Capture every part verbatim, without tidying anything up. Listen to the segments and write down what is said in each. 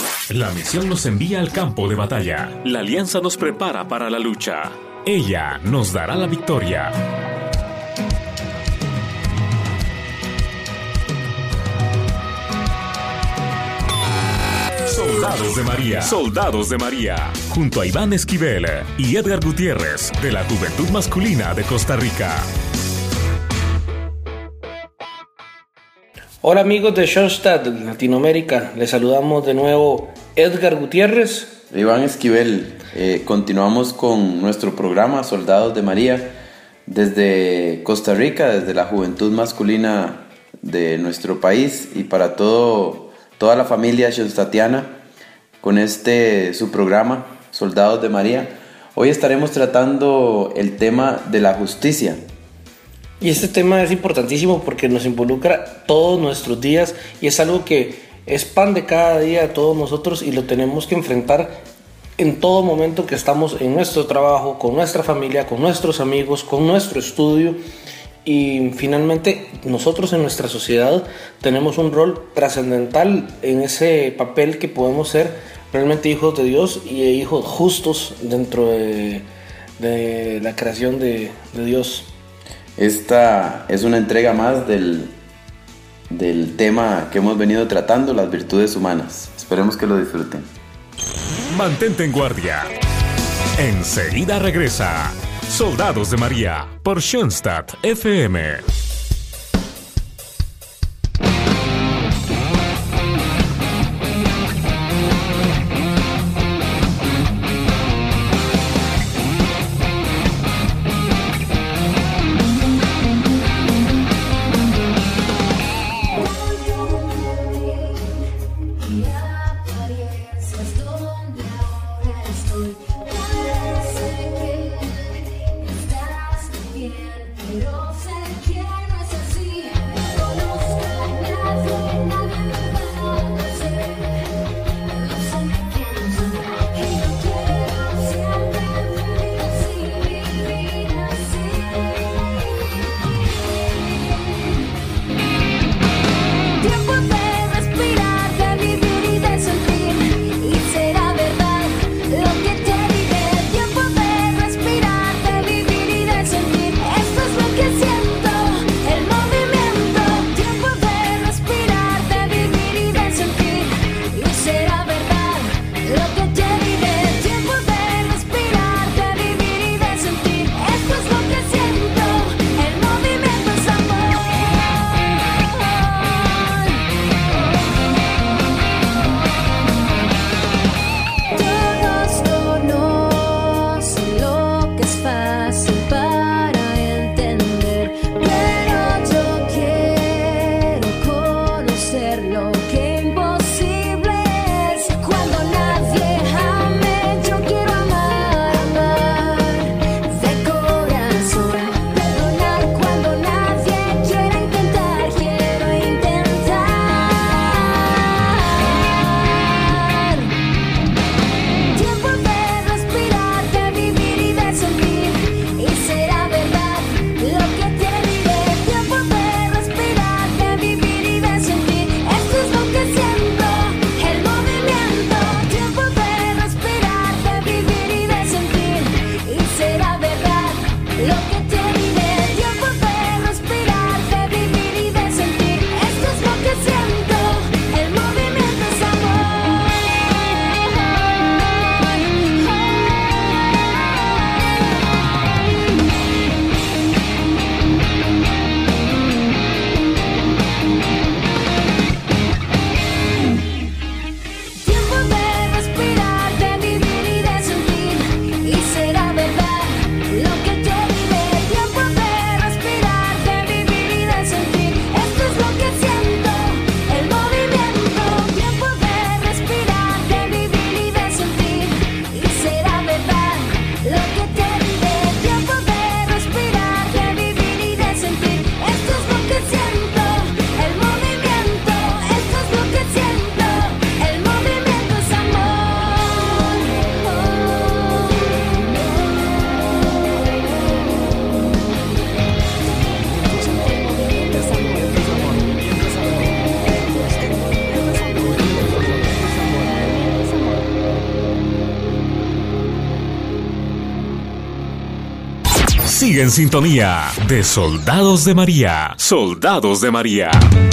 La misión nos envía al campo de batalla. La alianza nos prepara para la lucha. Ella nos dará la victoria. Soldados de María. Soldados de María. Junto a Iván Esquivel y Edgar Gutiérrez, de la Juventud Masculina de Costa Rica. Hola amigos de Schoenstatt, Latinoamérica. Les saludamos de nuevo Edgar Gutiérrez. Iván Esquivel. Eh, continuamos con nuestro programa Soldados de María desde Costa Rica, desde la Juventud Masculina de nuestro país y para todo, toda la familia schoenstattiana con este su programa Soldados de María. Hoy estaremos tratando el tema de la justicia. Y este tema es importantísimo porque nos involucra todos nuestros días y es algo que es pan de cada día de todos nosotros y lo tenemos que enfrentar en todo momento que estamos en nuestro trabajo, con nuestra familia, con nuestros amigos, con nuestro estudio. Y finalmente nosotros en nuestra sociedad tenemos un rol trascendental en ese papel que podemos ser realmente hijos de Dios y hijos justos dentro de, de la creación de, de Dios. Esta es una entrega más del, del tema que hemos venido tratando, las virtudes humanas. Esperemos que lo disfruten. Mantente en guardia. Enseguida regresa Soldados de María por Schoenstatt F M. Pero sé quién Sigue en sintonía de Soldados de María. Soldados de María.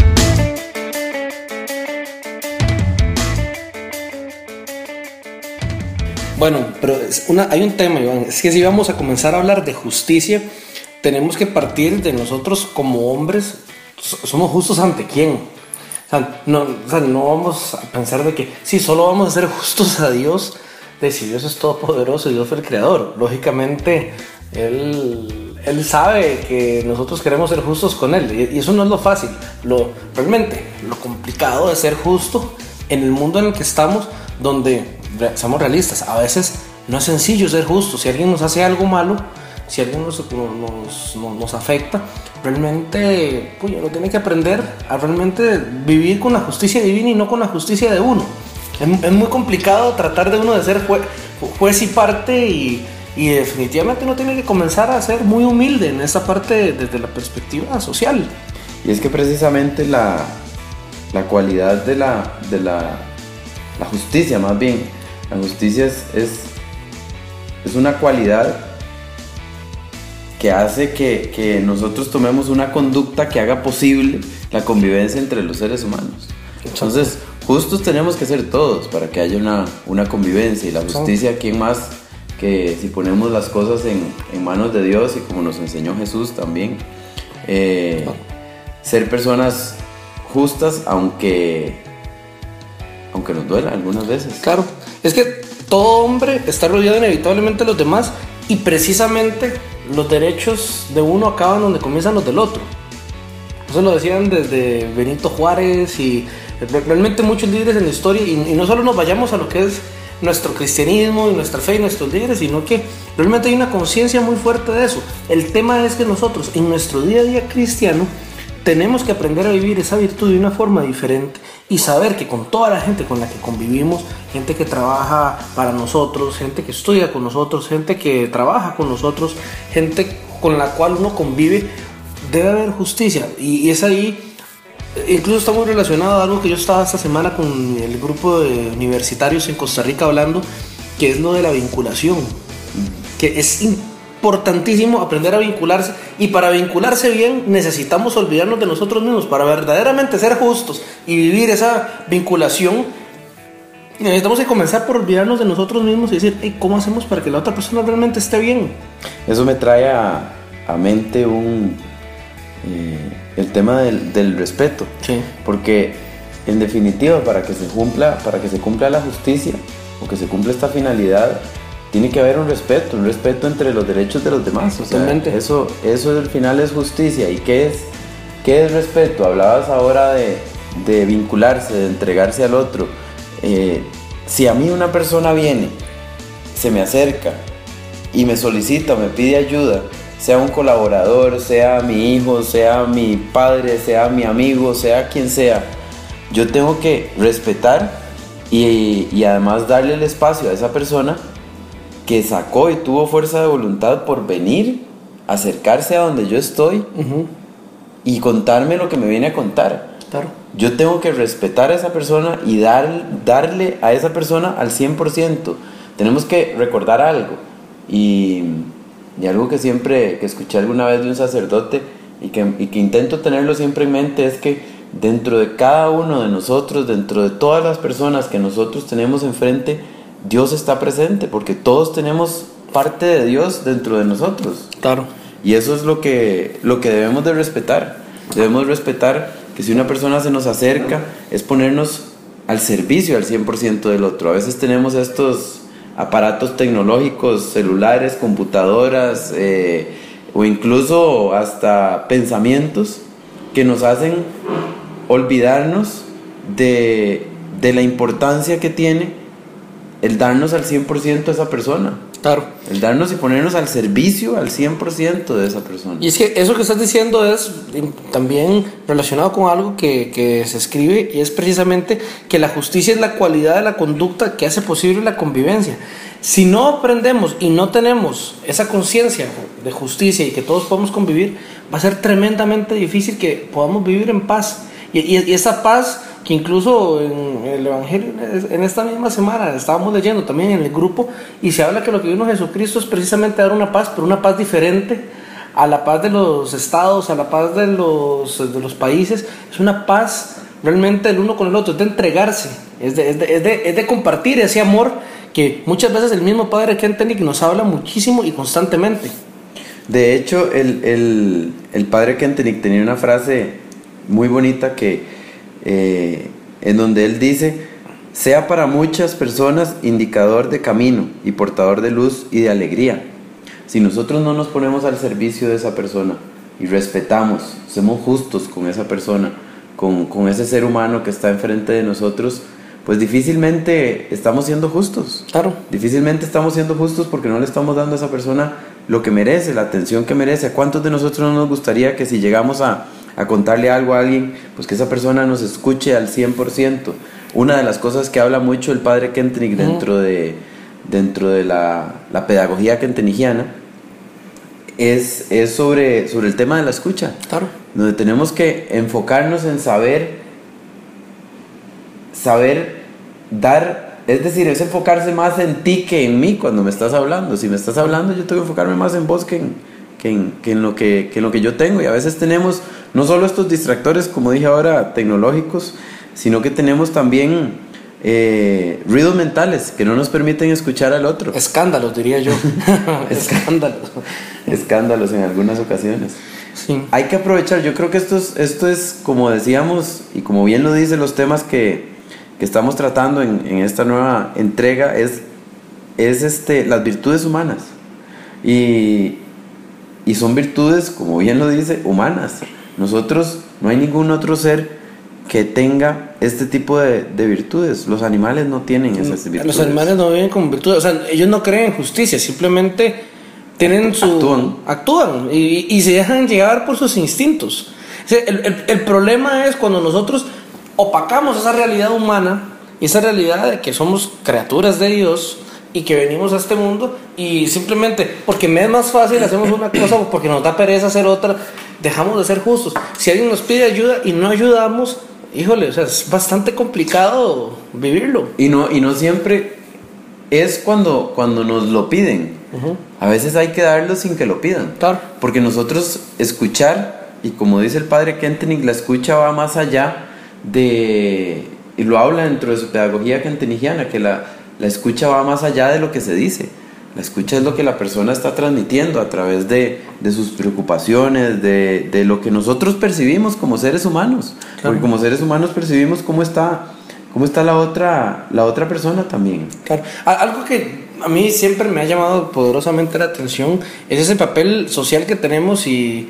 Bueno, pero es una, hay un tema, Iván, es que si vamos a comenzar a hablar de justicia, tenemos que partir de nosotros como hombres. Somos justos ante quién. O sea, no, o sea, no vamos a pensar de que sí, solo vamos a ser justos a Dios, de si Dios es todopoderoso y Dios fue el creador. Lógicamente, Él, él sabe que nosotros queremos ser justos con Él, y eso no es lo fácil. Lo, realmente, lo complicado de ser justo en el mundo en el que estamos, donde, seamos realistas, a veces no es sencillo ser justo. Si alguien nos hace algo malo, si alguien nos, nos, nos, nos afecta, realmente pues, uno tiene que aprender a realmente vivir con la justicia divina y no con la justicia de uno. Es, es muy complicado tratar de uno de ser jue, juez y parte, y, y definitivamente uno tiene que comenzar a ser muy humilde en esa parte desde la perspectiva social. Y es que precisamente la, la cualidad de la, de la, la justicia, más bien, la justicia es, es, es una cualidad que hace que, que nosotros tomemos una conducta que haga posible la convivencia entre los seres humanos. Entonces, justos tenemos que ser todos para que haya una, una convivencia. Y la justicia, ¿quién más que si ponemos las cosas en, en manos de Dios y como nos enseñó Jesús también? Eh, ser personas justas, aunque, aunque nos duela algunas veces. Claro, es que todo hombre está rodeado inevitablemente de los demás, y precisamente los derechos de uno acaban donde comienzan los del otro. Eso lo decían desde Benito Juárez y realmente muchos líderes en la historia, y, y no solo nos vayamos a lo que es nuestro cristianismo y nuestra fe y nuestros líderes, sino que realmente hay una conciencia muy fuerte de eso. El tema es que nosotros en nuestro día a día cristiano tenemos que aprender a vivir esa virtud de una forma diferente y saber que con toda la gente con la que convivimos, gente que trabaja para nosotros, gente que estudia con nosotros, gente que trabaja con nosotros, gente con la cual uno convive, debe haber justicia. Y, y es ahí, incluso está muy relacionado a algo que yo estaba esta semana con el grupo de universitarios en Costa Rica hablando, que es lo de la vinculación, que es importantísimo aprender a vincularse, y para vincularse bien necesitamos olvidarnos de nosotros mismos. Para verdaderamente ser justos y vivir esa vinculación, necesitamos que comenzar por olvidarnos de nosotros mismos y decir, hey, ¿cómo hacemos para que la otra persona realmente esté bien? Eso me trae a, a mente un eh, el tema del, del respeto. Sí. Porque en definitiva, para que se cumpla para que se cumpla la justicia o que se cumpla esta finalidad, tiene que haber un respeto, un respeto entre los derechos de los demás. O sea, eso, eso al final es justicia. ¿Y qué es, qué es respeto? Hablabas ahora de, de vincularse, de entregarse al otro. Eh, si a mí una persona viene, se me acerca y me solicita, me pide ayuda, sea un colaborador, sea mi hijo, sea mi padre, sea mi amigo, sea quien sea, yo tengo que respetar y, y además darle el espacio a esa persona que sacó y tuvo fuerza de voluntad por venir, acercarse a donde yo estoy, uh-huh, y contarme lo que me viene a contar. Claro. Yo tengo que respetar a esa persona y dar, darle a esa persona al cien por ciento. Tenemos que recordar algo, y, y algo que siempre que escuché alguna vez de un sacerdote y que, y que intento tenerlo siempre en mente, es que dentro de cada uno de nosotros, dentro de todas las personas que nosotros tenemos enfrente, Dios está presente, porque todos tenemos parte de Dios dentro de nosotros. Claro. Y eso es lo que, lo que debemos de respetar. Debemos respetar que si una persona se nos acerca, es ponernos al servicio al cien por ciento del otro. A veces tenemos estos aparatos tecnológicos, celulares, computadoras, eh, o incluso hasta pensamientos que nos hacen olvidarnos de, de la importancia que tiene el darnos al cien por ciento a esa persona. Claro. El darnos y ponernos al servicio al cien por ciento de esa persona. Y es que eso que estás diciendo es también relacionado con algo que, que se escribe, y es precisamente que la justicia es la cualidad de la conducta que hace posible la convivencia. Si no aprendemos y no tenemos esa conciencia de justicia y que todos podamos convivir, va a ser tremendamente difícil que podamos vivir en paz. Y, y, y esa paz que incluso en el Evangelio, en esta misma semana estábamos leyendo también en el grupo, y se habla que lo que vino Jesucristo es precisamente dar una paz, pero una paz diferente a la paz de los estados, a la paz de los, de los países. Es una paz realmente el uno con el otro, es de entregarse, es de, es de, es de, es de compartir ese amor que muchas veces el mismo padre Kentenich nos habla muchísimo y constantemente. De hecho, el, el, el padre Kentenich tenía una frase muy bonita que, eh, en donde él dice: sea para muchas personas indicador de camino y portador de luz y de alegría. Si nosotros no nos ponemos al servicio de esa persona y respetamos, somos justos con esa persona, con, con ese ser humano que está enfrente de nosotros, pues difícilmente estamos siendo justos. Claro. Difícilmente estamos siendo justos porque no le estamos dando a esa persona lo que merece, la atención que merece. ¿A cuántos de nosotros no nos gustaría que si llegamos a, a contarle algo a alguien, pues que esa persona nos escuche al cien por ciento? Una de las cosas que habla mucho el padre Kentenich dentro de, dentro de la, la pedagogía kentenichiana es, es sobre, sobre el tema de la escucha. Claro. Donde tenemos que enfocarnos en saber, saber dar, es decir, es enfocarse más en ti que en mí cuando me estás hablando. Si me estás hablando, yo tengo que enfocarme más en vos que en, que en, que en, lo, que, que en lo que yo tengo. Y a veces tenemos no solo estos distractores, como dije ahora, tecnológicos, sino que tenemos también eh, ruidos mentales que no nos permiten escuchar al otro. Escándalos, diría yo. Escándalos. Escándalos en algunas ocasiones. Sí. Hay que aprovechar, yo creo que esto es, esto es, como decíamos, y como bien lo dicen los temas que, que estamos tratando en, en esta nueva entrega, es, es este, las virtudes humanas. Y, y son virtudes, como bien lo dice, humanas. Nosotros, no hay ningún otro ser que tenga este tipo de, de virtudes. Los animales no tienen esas virtudes. Los animales no viven con virtudes, o sea, ellos no creen en justicia, simplemente tienen su... Actúan. Actúan y, y se dejan llevar por sus instintos. O sea, el, el, el problema es cuando nosotros opacamos esa realidad humana y esa realidad de que somos criaturas de Dios y que venimos a este mundo y simplemente porque me es más fácil hacemos una cosa o porque nos da pereza hacer otra, dejamos de ser justos. Si alguien nos pide ayuda y no ayudamos, híjole, o sea, es bastante complicado vivirlo. Y no, y no siempre es cuando, cuando nos lo piden. Uh-huh. A veces hay que darlo sin que lo pidan. Claro. Porque nosotros escuchar, y como dice el padre Kentenich, la escucha va más allá de, y lo habla dentro de su pedagogía kentenichiana, que la, la escucha va más allá de lo que se dice. La escucha es lo que la persona está transmitiendo a través de, de sus preocupaciones, de, de lo que nosotros percibimos como seres humanos. Claro. Porque como seres humanos percibimos cómo está, cómo está la otra, la otra persona también. Claro. Algo que a mí siempre me ha llamado poderosamente la atención es ese papel social que tenemos, y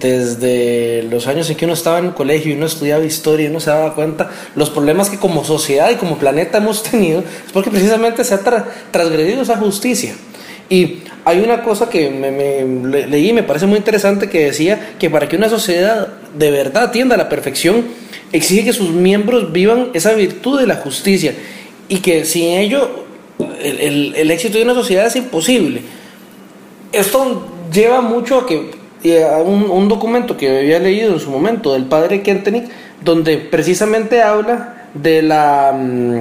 desde los años en que uno estaba en el colegio y uno estudiaba historia y uno se daba cuenta los problemas que como sociedad y como planeta hemos tenido, es porque precisamente se ha tra- transgredido esa justicia. Y hay una cosa que me, me le, leí y me parece muy interesante, que decía que para que una sociedad de verdad tienda a la perfección, exige que sus miembros vivan esa virtud de la justicia, y que sin ello el, el, el éxito de una sociedad es imposible. Esto lleva mucho a que a un, un documento que había leído en su momento del padre Kentenich, donde precisamente habla de la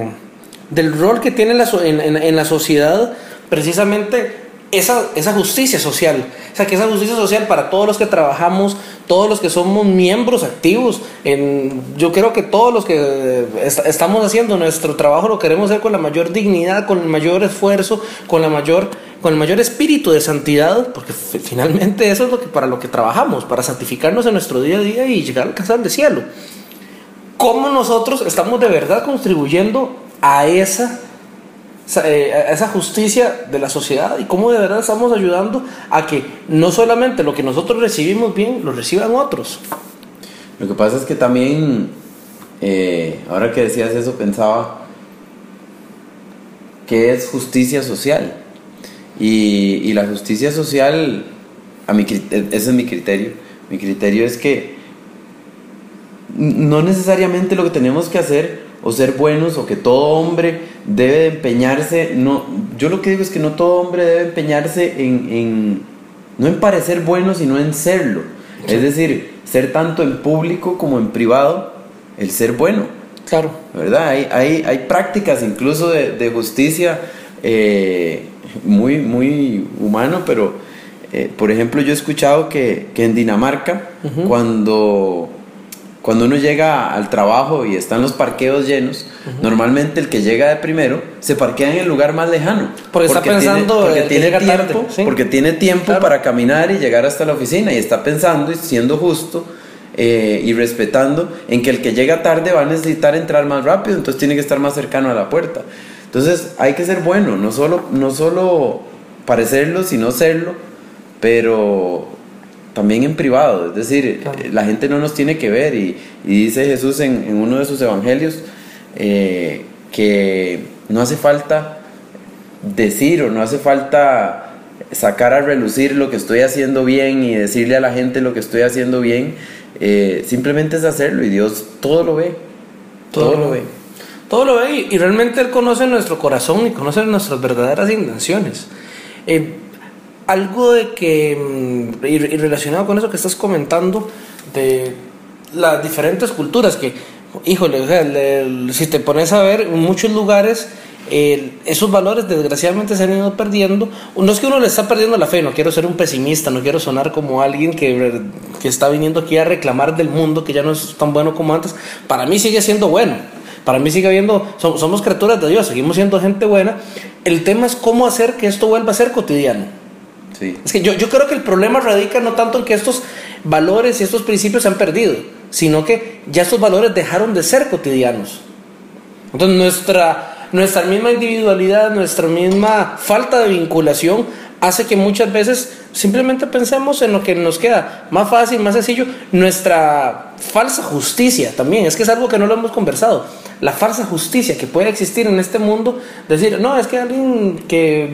del rol que tiene la, en, en, en la sociedad precisamente esa, esa justicia social. O sea, que esa justicia social para todos los que trabajamos, todos los que somos miembros activos, en, yo creo que todos los que est- estamos haciendo nuestro trabajo lo queremos hacer con la mayor dignidad, con el mayor esfuerzo, con la mayor, con el mayor espíritu de santidad, porque f- finalmente eso es lo que, para lo que trabajamos, para santificarnos en nuestro día a día y llegar a alcanzar el cielo. ¿Cómo nosotros estamos de verdad contribuyendo a esa a esa justicia de la sociedad, y cómo de verdad estamos ayudando a que no solamente lo que nosotros recibimos bien lo reciban otros? Lo que pasa es que también, eh, ahora que decías eso, pensaba que es justicia social, y, y la justicia social, a mi, ese es mi criterio. Mi criterio es que no necesariamente lo que tenemos que hacer o ser buenos, o que todo hombre debe de empeñarse, no, yo lo que digo es que no todo hombre debe empeñarse en, en no en parecer bueno, sino en serlo. Sí. Es decir, ser tanto en público como en privado, el ser bueno. Claro. ¿Verdad? Hay, hay, hay prácticas incluso de, de justicia eh, muy, muy humano, pero eh, por ejemplo, yo he escuchado que, que en Dinamarca, uh-huh. cuando, cuando uno llega al trabajo y están los parqueos llenos, uh-huh. normalmente el que llega de primero se parquea en el lugar más lejano. Porque, porque está pensando tiene, porque tiene tiempo, tarde, ¿sí? porque tiene tiempo claro. para caminar y llegar hasta la oficina, y está pensando y siendo justo eh, y respetando en que el que llega tarde va a necesitar entrar más rápido, entonces tiene que estar más cercano a la puerta. Entonces hay que ser bueno, no solo, no solo parecerlo, sino serlo, pero también en privado. Es decir, claro. la gente no nos tiene que ver, y, y dice Jesús en, en uno de sus evangelios eh, que no hace falta decir o no hace falta sacar a relucir lo que estoy haciendo bien y decirle a la gente lo que estoy haciendo bien, eh, simplemente es hacerlo, y Dios todo lo ve, todo, todo lo ve. Todo lo ve, y realmente Él conoce nuestro corazón y conoce nuestras verdaderas intenciones. Eh, algo de que, y relacionado con eso que estás comentando, de las diferentes culturas, que, híjole, o sea, le, si te pones a ver, en muchos lugares, eh, esos valores desgraciadamente se han ido perdiendo. No es que uno le está perdiendo la fe, no quiero ser un pesimista, no quiero sonar como alguien que, que está viniendo aquí a reclamar del mundo, que ya no es tan bueno como antes. Para mí sigue siendo bueno. Para mí sigue habiendo, somos criaturas de Dios, seguimos siendo gente buena. El tema es cómo hacer que esto vuelva a ser cotidiano. Sí. Es que yo, yo creo que el problema radica no tanto en que estos valores y estos principios se han perdido, sino que ya estos valores dejaron de ser cotidianos. Entonces nuestra, nuestra misma individualidad, nuestra misma falta de vinculación hace que muchas veces simplemente pensemos en lo que nos queda más fácil, más sencillo. Nuestra falsa justicia también, es que es algo que no lo hemos conversado. La falsa justicia que puede existir en este mundo, decir, no, es que alguien que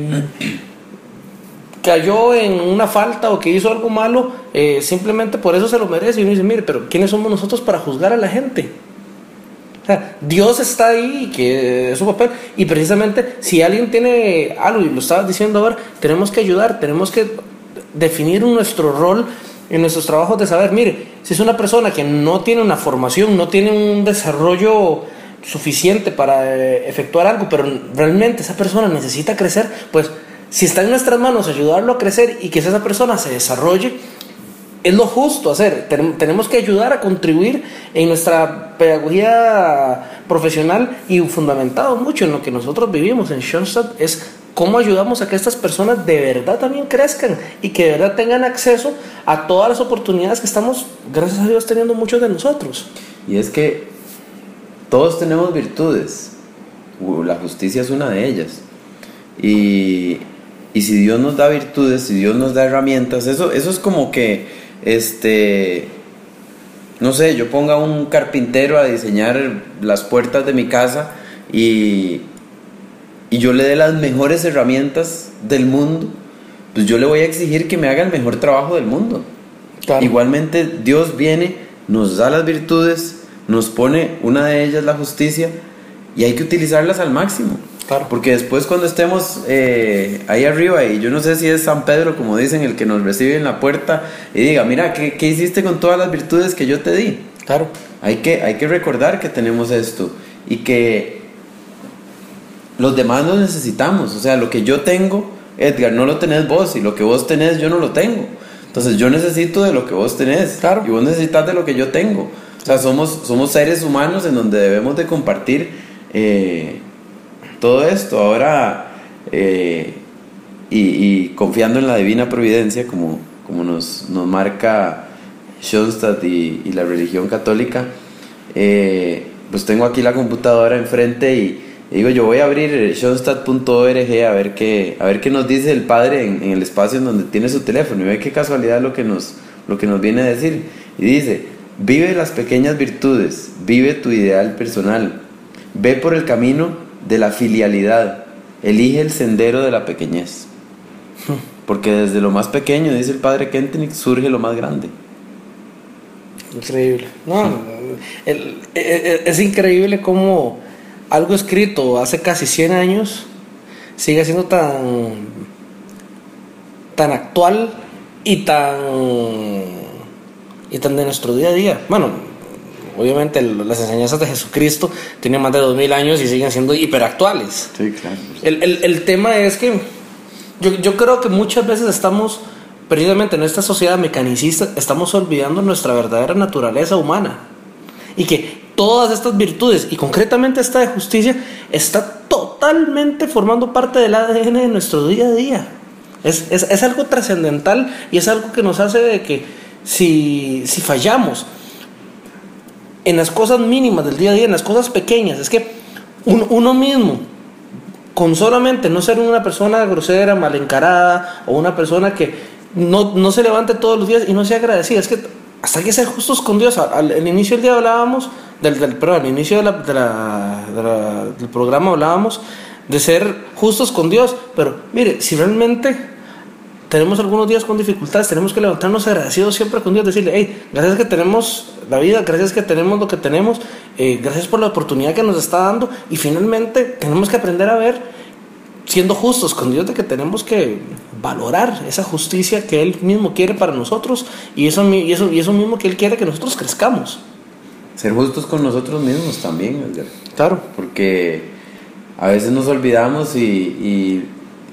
cayó en una falta o que hizo algo malo, eh, simplemente por eso se lo merece. Y uno dice, mire, pero ¿quiénes somos nosotros para juzgar a la gente? O sea, Dios está ahí, que es su papel, y precisamente si alguien tiene algo, y lo estabas diciendo ahora, tenemos que ayudar, tenemos que definir nuestro rol en nuestros trabajos, de saber, mire, si es una persona que no tiene una formación, no tiene un desarrollo suficiente para eh, efectuar algo, pero realmente esa persona necesita crecer, pues si está en nuestras manos ayudarlo a crecer y que esa persona se desarrolle, es lo justo hacer. Ten, tenemos que ayudar a contribuir en nuestra pedagogía profesional, y fundamentado mucho en lo que nosotros vivimos en Schoenstatt es cómo ayudamos a que estas personas de verdad también crezcan y que de verdad tengan acceso a todas las oportunidades que estamos, gracias a Dios, teniendo muchos de nosotros. Y es que todos tenemos virtudes, la justicia es una de ellas, y, y si Dios nos da virtudes, si Dios nos da herramientas, eso, eso es como que este, no sé, yo ponga a un carpintero a diseñar las puertas de mi casa y, y yo le dé las mejores herramientas del mundo, pues yo le voy a exigir que me haga el mejor trabajo del mundo. Claro. Igualmente Dios viene, nos da las virtudes, nos pone una de ellas, la justicia, y hay que utilizarlas al máximo. Claro. Porque después cuando estemos eh, ahí arriba, y yo no sé si es San Pedro, como dicen, el que nos recibe en la puerta y diga, mira, ¿qué, qué hiciste con todas las virtudes que yo te di? Claro. Hay que, hay que recordar que tenemos esto y que los demás lo necesitamos. O sea, lo que yo tengo, Edgar, no lo tenés vos, y lo que vos tenés yo no lo tengo. Entonces yo necesito de lo que vos tenés, claro, y vos necesitas de lo que yo tengo. O sea, somos, somos seres humanos en donde debemos de compartir eh, todo esto. Ahora, eh, y, y confiando en la divina providencia, como, como nos, nos marca Schoenstatt y, y la religión católica, eh, pues tengo aquí la computadora enfrente y, y digo, yo voy a abrir schoenstatt punto org a ver qué, a ver qué nos dice el Padre en, en el espacio en donde tiene su teléfono, y ve qué casualidad lo que nos, lo que nos viene a decir. Y dice: vive las pequeñas virtudes, vive tu ideal personal, ve por el camino de la filialidad, elige el sendero de la pequeñez, porque desde lo más pequeño, dice el Padre Kentenich, surge lo más grande. Increíble. No, el, el, es increíble cómo algo escrito hace casi cien años sigue siendo tan tan actual y tan y tan de nuestro día a día. Bueno, obviamente las enseñanzas de Jesucristo tienen más de dos mil años y siguen siendo hiperactuales. Sí, claro. El, el, el tema es que yo, yo creo que muchas veces estamos precisamente en esta sociedad mecanicista estamos olvidando nuestra verdadera naturaleza humana. Y que todas estas virtudes, y concretamente esta de justicia, está totalmente formando parte del A D N de nuestro día a día. Es, es, es algo trascendental y es algo que nos hace de que si, si fallamos en las cosas mínimas del día a día, en las cosas pequeñas, es que un, uno mismo, con solamente no ser una persona grosera, mal encarada, o una persona que no, no se levante todos los días y no sea agradecida, es que hasta hay que ser justos con Dios. Al, al inicio del día hablábamos, del, del, perdón, al inicio de la, de la, de la, del programa hablábamos de ser justos con Dios, pero mire, si realmente tenemos algunos días con dificultades, tenemos que levantarnos agradecidos siempre con Dios, decirle, hey, gracias que tenemos la vida, gracias que tenemos lo que tenemos, eh, gracias por la oportunidad que nos está dando, y finalmente tenemos que aprender a ver, siendo justos con Dios, de que tenemos que valorar esa justicia que Él mismo quiere para nosotros, y eso, y eso, y eso mismo que Él quiere que nosotros crezcamos. Ser justos con nosotros mismos también, Edgar. Claro. Porque a veces nos olvidamos y, y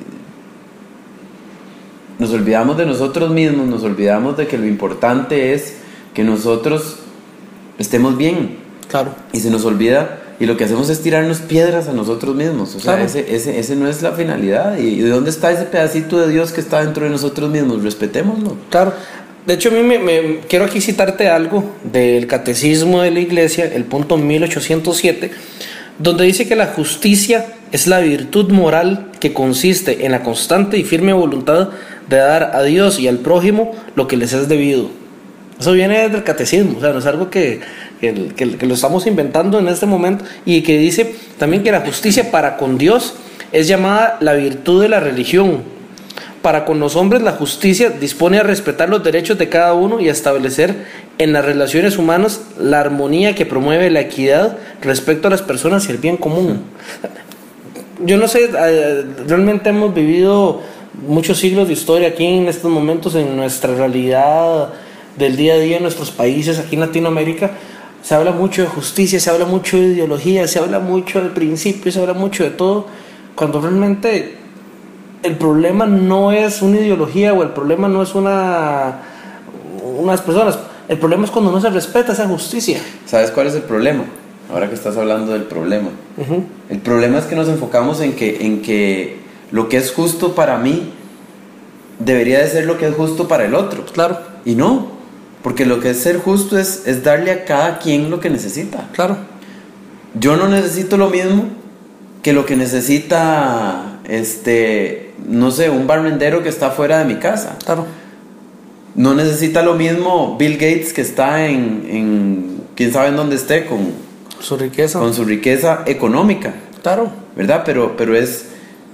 nos olvidamos de nosotros mismos, nos olvidamos de que lo importante es que nosotros estemos bien. Claro. Y se nos olvida, y lo que hacemos es tirarnos piedras a nosotros mismos. O sea, claro. ese, ese, ese no es la finalidad. ¿Y de dónde está ese pedacito de Dios que está dentro de nosotros mismos? Respetémoslo. Claro. De hecho, a mí me, me quiero aquí citarte algo del Catecismo de la Iglesia, el punto mil ochocientos siete, donde dice que la justicia es la virtud moral que consiste en la constante y firme voluntad de dar a Dios y al prójimo lo que les es debido. Eso viene del Catecismo, o sea, no es algo que, que, que, que lo estamos inventando en este momento, y que dice también que la justicia para con Dios es llamada la virtud de la religión. Para con los hombres la justicia dispone a respetar los derechos de cada uno y a establecer en las relaciones humanas la armonía que promueve la equidad respecto a las personas y el bien común. Yo no sé, realmente hemos vivido muchos siglos de historia aquí en estos momentos, en nuestra realidad del día a día en nuestros países, aquí en Latinoamérica. Se habla mucho de justicia, se habla mucho de ideología, se habla mucho de principios, se habla mucho de todo, cuando realmente el problema no es una ideología, o el problema no es una unas personas. El problema es cuando no se respeta esa justicia. ¿Sabes cuál es el problema? Ahora que estás hablando del problema. Uh-huh. El problema es que nos enfocamos en que, en que lo que es justo para mí debería de ser lo que es justo para el otro. Claro. Y no, porque lo que es ser justo es, es darle a cada quien lo que necesita. Claro. Yo no necesito lo mismo que lo que necesita, este, no sé, un barrendero que está fuera de mi casa. Claro. No necesita lo mismo Bill Gates, que está en, en quién sabe en dónde esté, con su riqueza. Con su riqueza económica. Claro. ¿Verdad? Pero, pero es,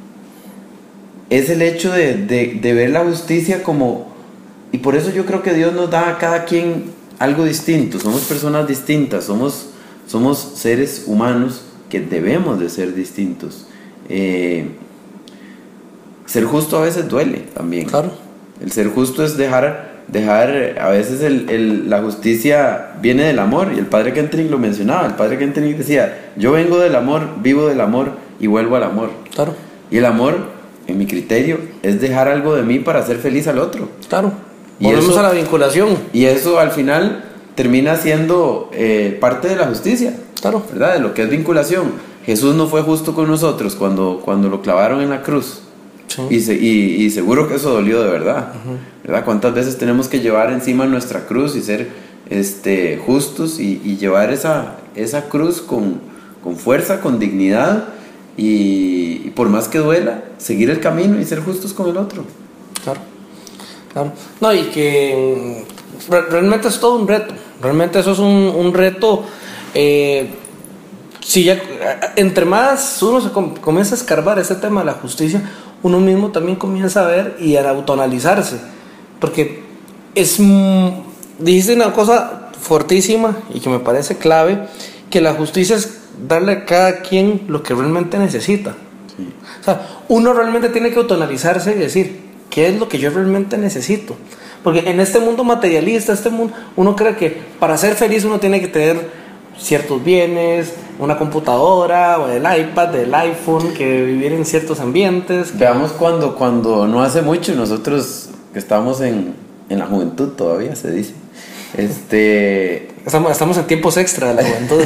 es el hecho de, de, de ver la justicia como... Y por eso yo creo que Dios nos da a cada quien algo distinto. Somos personas distintas, somos, somos seres humanos que debemos de ser distintos. Eh, ser justo a veces duele también. Claro. El ser justo es dejar, dejar a veces el, el, la justicia viene del amor, y el padre Kentrich lo mencionaba. El padre Kentrich decía, yo vengo del amor, vivo del amor y vuelvo al amor. Claro. Y el amor, en mi criterio, es dejar algo de mí para hacer feliz al otro. Claro. Y volvemos eso, a la vinculación. Y eso al final termina siendo eh, parte de la justicia. Claro. ¿Verdad? De lo que es vinculación. Jesús no fue justo con nosotros cuando, cuando lo clavaron en la cruz. Sí. Y, se, y, y seguro que eso dolió de verdad. Uh-huh. ¿Verdad? ¿Cuántas veces tenemos que llevar encima nuestra cruz y ser este, justos y, y llevar esa, esa cruz con, con fuerza, con dignidad, y, y por más que duela, seguir el camino y ser justos con el otro? Claro. Claro. No, y que realmente es todo un reto. Realmente eso es un, un reto. Eh, si ya, entre más uno se com- comienza a escarbar ese tema de la justicia, uno mismo también comienza a ver y a autoanalizarse. Porque es, dijiste una cosa fortísima y que me parece clave, que la justicia es darle a cada quien lo que realmente necesita. Sí. O sea, uno realmente tiene que autoanalizarse y decir, ¿qué es lo que yo realmente necesito? Porque en este mundo materialista, este mundo, uno cree que para ser feliz uno tiene que tener ciertos bienes, una computadora, o el iPad, el iPhone, que vivir en ciertos ambientes. Veamos cuando, cuando no hace mucho nosotros porque estamos en, en la juventud todavía, se dice. Este... Estamos, estamos en tiempos extra de la juventud.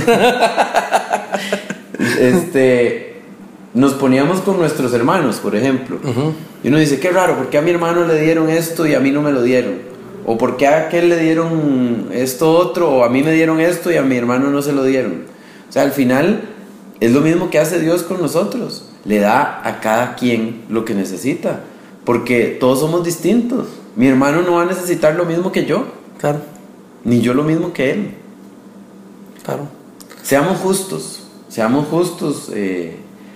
este... Nos poníamos con nuestros hermanos, por ejemplo. Uh-huh. Y uno dice, qué raro, ¿por qué a mi hermano le dieron esto y a mí no me lo dieron? O ¿por qué a aquel le dieron esto otro? O a mí me dieron esto y a mi hermano no se lo dieron. O sea, al final es lo mismo que hace Dios con nosotros. Le da a cada quien lo que necesita. Porque todos somos distintos. Mi hermano no va a necesitar lo mismo que yo. Claro. Ni yo lo mismo que él. Claro. Seamos justos. Seamos justos. Eh,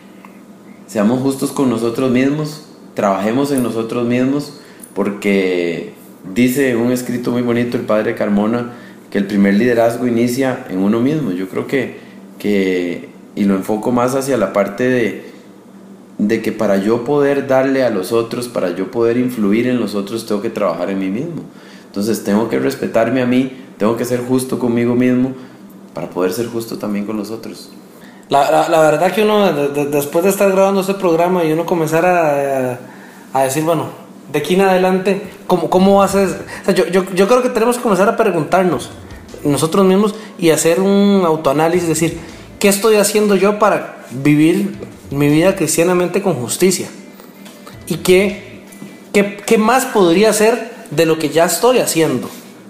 seamos justos con nosotros mismos. Trabajemos en nosotros mismos. Porque dice un escrito muy bonito el padre Carmona que el primer liderazgo inicia en uno mismo. Yo creo que, que y lo enfoco más hacia la parte de, de que para yo poder darle a los otros, para yo poder influir en los otros, tengo que trabajar en mí mismo. Entonces tengo que respetarme a mí, tengo que ser justo conmigo mismo para poder ser justo también con los otros. La, la, la verdad que uno, de, de, después de estar grabando este programa y uno comenzar a, a, a decir, bueno, de aquí en adelante, ¿cómo, cómo haces? O sea, yo, yo, yo creo que tenemos que comenzar a preguntarnos nosotros mismos y hacer un autoanálisis, decir, ¿qué estoy haciendo yo para vivir mi vida cristianamente con justicia? ¿Y qué, qué, qué más podría hacer de lo que ya estoy haciendo?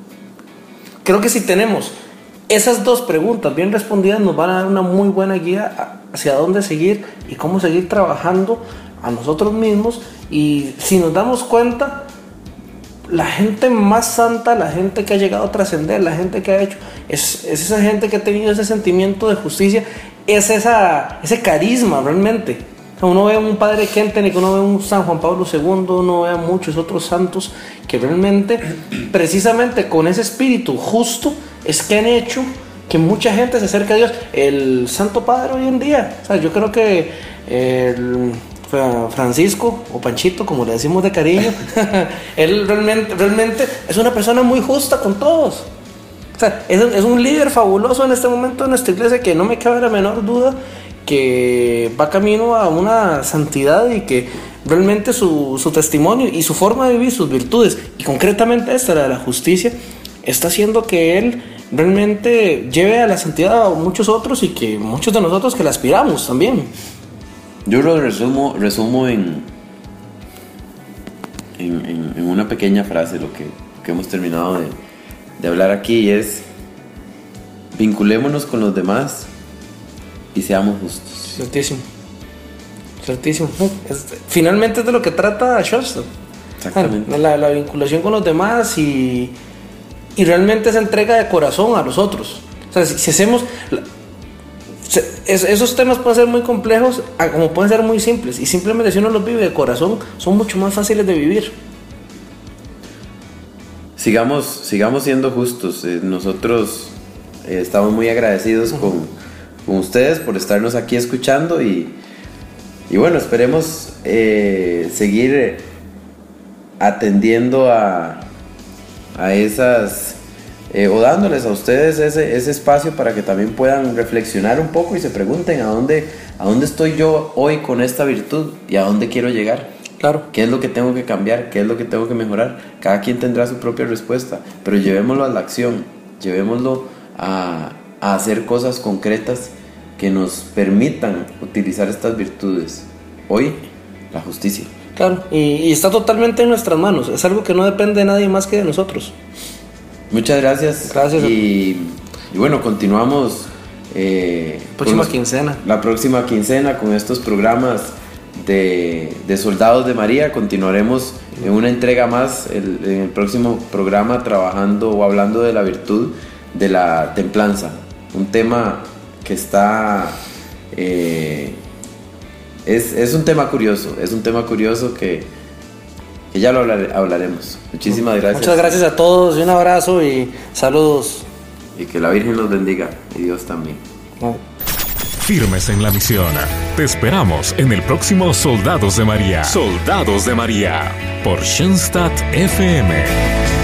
Creo que si tenemos esas dos preguntas bien respondidas nos van a dar una muy buena guía hacia dónde seguir y cómo seguir trabajando a nosotros mismos. Y si nos damos cuenta, la gente más santa, la gente que ha llegado a trascender, la gente que ha hecho, es, es esa gente que ha tenido ese sentimiento de justicia, es esa, ese carisma realmente. Uno ve a un padre Kentenich, uno ve a un San Juan Pablo segundo, uno ve a muchos otros santos que realmente, precisamente con ese espíritu justo, es que han hecho que mucha gente se acerque a Dios. El Santo Padre hoy en día, o sea, yo creo que el Francisco o Panchito, como le decimos de cariño, él realmente, realmente es una persona muy justa con todos. O sea, es, es un líder fabuloso en este momento de nuestra iglesia, que no me cabe la menor duda que va camino a una santidad y que realmente su, su testimonio y su forma de vivir, sus virtudes, y concretamente esta, la de la justicia, está haciendo que él realmente lleve a la santidad a muchos otros y que muchos de nosotros que la aspiramos también. Yo lo resumo, resumo en, en, en, en una pequeña frase, lo que, que hemos terminado de, de hablar aquí, y es: vinculémonos con los demás y seamos justos. Certísimo. Certísimo. Es, finalmente es de lo que trata Schoenstatt. Exactamente. La, la vinculación con los demás y, y realmente esa entrega de corazón a los otros. O sea, si, si hacemos... Esos temas pueden ser muy complejos como pueden ser muy simples, y simplemente si uno los vive de corazón son mucho más fáciles de vivir. Sigamos, sigamos siendo justos. Eh, nosotros eh, estamos muy agradecidos uh-huh. con, con ustedes por estarnos aquí escuchando y, y bueno, esperemos eh, seguir atendiendo a, a esas... Eh, o dándoles a ustedes ese, ese espacio para que también puedan reflexionar un poco y se pregunten a dónde, a dónde estoy yo hoy con esta virtud y a dónde quiero llegar. Claro. ¿Qué es lo que tengo que cambiar? ¿Qué es lo que tengo que mejorar? Cada quien tendrá su propia respuesta, pero llevémoslo a la acción, llevémoslo a, a hacer cosas concretas que nos permitan utilizar estas virtudes. Hoy, la justicia. Claro, y, y está totalmente en nuestras manos, es algo que no depende de nadie más que de nosotros. Muchas gracias. Gracias. Y, y bueno, continuamos eh, próxima los, quincena. La próxima quincena con estos programas de, de Soldados de María. Continuaremos en una entrega más el, en el próximo programa trabajando o hablando de la virtud de la templanza. Un tema que está... Eh, es, es un tema curioso, es un tema curioso que... que ya lo hablar, hablaremos. Muchísimas gracias. Muchas gracias a todos y un abrazo y saludos. Y que la Virgen los bendiga y Dios también. Oh. Firmes en la misión. Te esperamos en el próximo Soldados de María. Soldados de María por Schoenstatt F M.